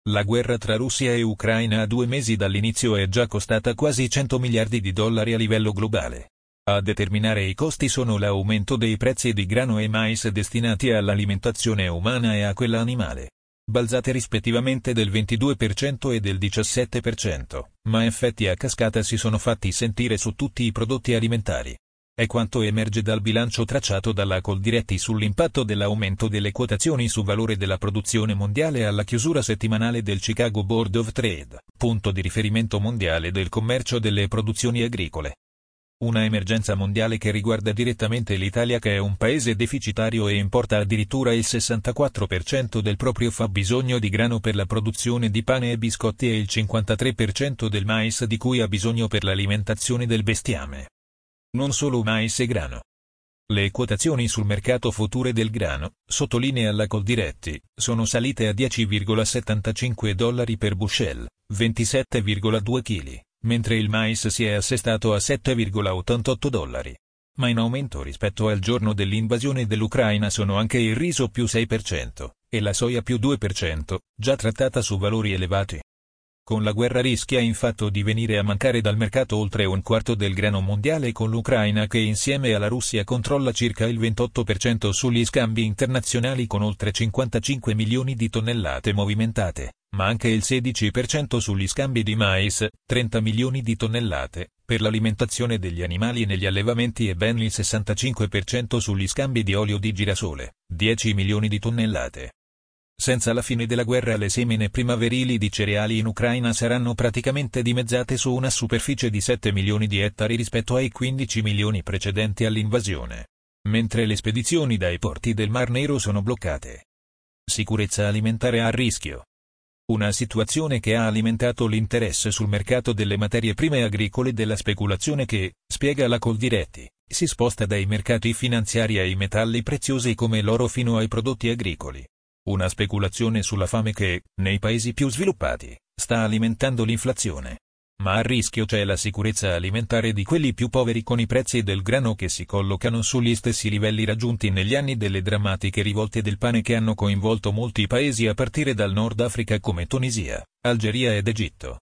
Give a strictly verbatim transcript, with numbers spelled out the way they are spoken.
La guerra tra Russia e Ucraina a due mesi dall'inizio è già costata quasi cento miliardi di dollari a livello globale. A determinare i costi sono l'aumento dei prezzi di grano e mais destinati all'alimentazione umana e a quella animale, balzate rispettivamente del ventidue per cento e del diciassette per cento, ma effetti a cascata si sono fatti sentire su tutti i prodotti alimentari. È quanto emerge dal bilancio tracciato dalla Coldiretti sull'impatto dell'aumento delle quotazioni su valore della produzione mondiale alla chiusura settimanale del Chicago Board of Trade, punto di riferimento mondiale del commercio delle produzioni agricole. Una emergenza mondiale che riguarda direttamente l'Italia, che è un paese deficitario e importa addirittura il sessantaquattro per cento del proprio fabbisogno di grano per la produzione di pane e biscotti e il cinquantatré per cento del mais di cui ha bisogno per l'alimentazione del bestiame. Non solo mais e grano. Le quotazioni sul mercato future del grano, sottolinea la Coldiretti, sono salite a dieci virgola settantacinque dollari per bushel, ventisette virgola due chili, mentre il mais si è assestato a sette virgola ottantotto dollari. Ma in aumento rispetto al giorno dell'invasione dell'Ucraina sono anche il riso più sei per cento, e la soia più due per cento, già trattata su valori elevati. Con la guerra rischia infatti di venire a mancare dal mercato oltre un quarto del grano mondiale, con l'Ucraina che insieme alla Russia controlla circa il ventotto per cento sugli scambi internazionali con oltre cinquantacinque milioni di tonnellate movimentate, ma anche il sedici per cento sugli scambi di mais, trenta milioni di tonnellate, per l'alimentazione degli animali negli allevamenti e ben il sessantacinque per cento sugli scambi di olio di girasole, dieci milioni di tonnellate. Senza la fine della guerra le semine primaverili di cereali in Ucraina saranno praticamente dimezzate su una superficie di sette milioni di ettari rispetto ai quindici milioni precedenti all'invasione, mentre le spedizioni dai porti del Mar Nero sono bloccate. Sicurezza alimentare a rischio. Una situazione che ha alimentato l'interesse sul mercato delle materie prime agricole della speculazione che, spiega la Coldiretti, si sposta dai mercati finanziari ai metalli preziosi come l'oro fino ai prodotti agricoli. Una speculazione sulla fame che, nei paesi più sviluppati, sta alimentando l'inflazione. Ma a rischio c'è la sicurezza alimentare di quelli più poveri, con i prezzi del grano che si collocano sugli stessi livelli raggiunti negli anni delle drammatiche rivolte del pane che hanno coinvolto molti paesi a partire dal Nord Africa come Tunisia, Algeria ed Egitto.